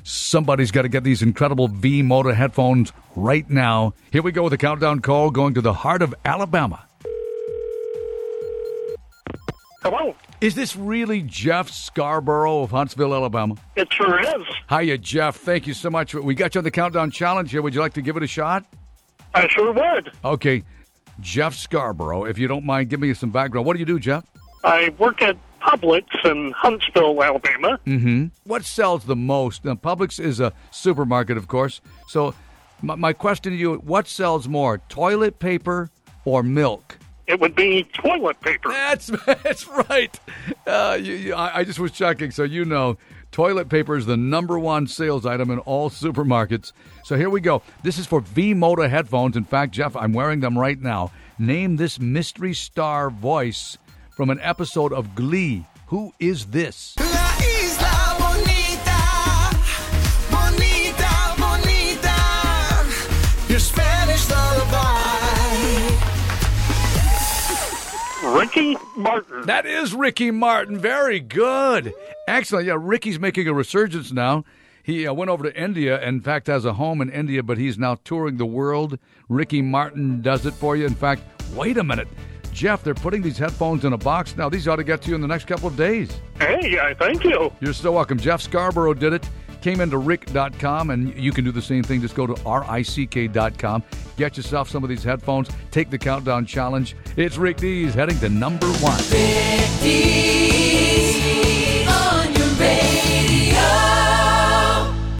Somebody's got to get these incredible V-Moto headphones right now. Here we go with a countdown call going to the heart of Alabama. Hello. Is this really Jeff Scarborough of Huntsville, Alabama? It sure is. Hiya, Jeff. Thank you so much. We got you on the Countdown Challenge here. Would you like to give it a shot? I sure would. Okay. Jeff Scarborough, if you don't mind, give me some background. What do you do, Jeff? I work at Publix in Huntsville, Alabama. Mm-hmm. What sells the most? Now, Publix is a supermarket, of course. So my question to you, what sells more, toilet paper or milk? It would be toilet paper. That's right. I just was checking, so you know. Toilet paper is the number one sales item in all supermarkets. So here we go. This is for V-Moto headphones. In fact, Jeff, I'm wearing them right now. Name this mystery star voice from an episode of Glee. Who is this? La isla bonita, bonita, bonita, your Spanish lullaby. Ricky Martin. That is Ricky Martin. Very good. Excellent. Yeah, Ricky's making a resurgence now. He went over to India, and in fact has a home in India, but he's now touring the world. Ricky Martin does it for you. In fact, wait a minute. Jeff, they're putting these headphones in a box now. These ought to get to you in the next couple of days. Hey, thank you. You're so welcome. Jeff Scarborough did it. Came into rick.com, and you can do the same thing. Just go to rick.com. Get yourself some of these headphones. Take the Countdown Challenge. It's Rick Dees heading to number 1. Rick Dees.